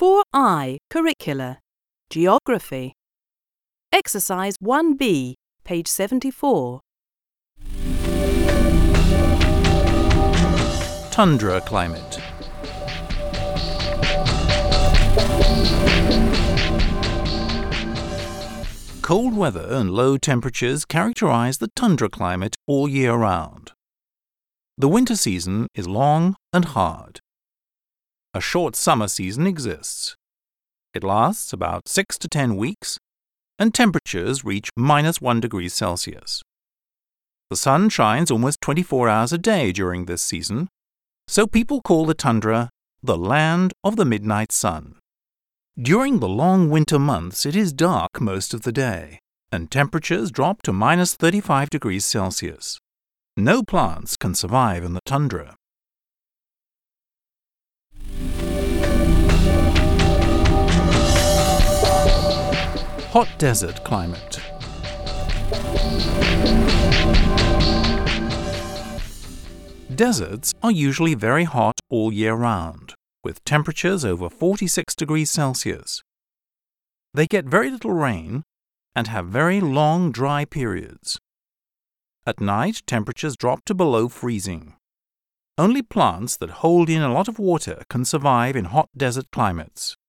4I Curricula Geography Exercise 1B, page 74. Tundra climate. Cold weather and low temperatures characterize the tundra climate all year round. The winter season is long and hard. A short summer season exists. It lasts about 6 to 10 weeks, and temperatures reach -1 degree Celsius. The sun shines almost 24 hours a day during this season, so people call the tundra the land of the midnight sun. During the long winter months, it is dark most of the day, and temperatures drop to -35 degrees Celsius. No plants can survive in the tundra. Hot desert climate. Deserts are usually very hot all year round, with temperatures over 46 degrees Celsius. They get very little rain and have very long dry periods. At night, temperatures drop to below freezing. Only plants that hold in a lot of water can survive in hot desert climates.